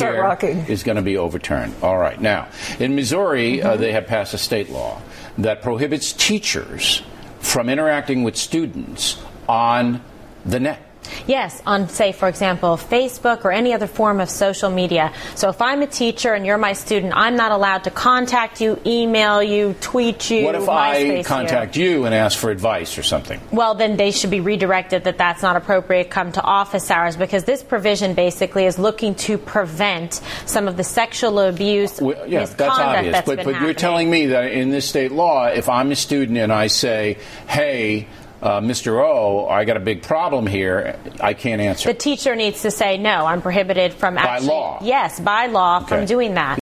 Obamacare is going to be overturned. All right. Now, in Missouri, they have passed a state law that prohibits teachers from interacting with students on the net. Yes, on, say, for example, Facebook or any other form of social media. So if I'm a teacher and you're my student, I'm not allowed to contact you, email you, tweet you, What if I contact you and ask for advice or something? Well, then they should be redirected that that's not appropriate, come to office hours, because this provision basically is looking to prevent some of the sexual abuse, that's obvious. But you're telling me that in this state law, if I'm a student and I say, hey, Mr. O, I got a big problem here, I can't answer. The teacher needs to say, no, I'm prohibited from by law. Yes, by law from doing that.